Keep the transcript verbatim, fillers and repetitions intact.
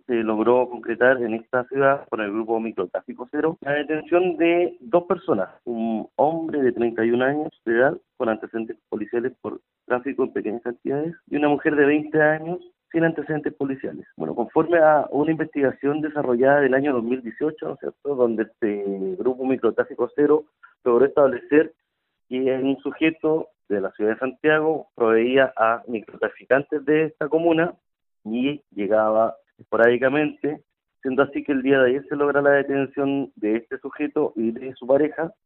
se logró concretar en esta ciudad con el grupo Microtráfico Cero la detención de dos personas, un hombre de treinta y un años de edad con antecedentes policiales por tráfico en pequeñas cantidades y una mujer de veinte años sin antecedentes policiales. Bueno, conforme a una investigación desarrollada del año dos mil dieciocho, ¿no es cierto?, donde este grupo Microtráfico Cero logró establecer que un sujeto de la ciudad de Santiago proveía a microtraficantes de esta comuna y llegaba esporádicamente, siendo así que el día de ayer se logra la detención de este sujeto y de su pareja,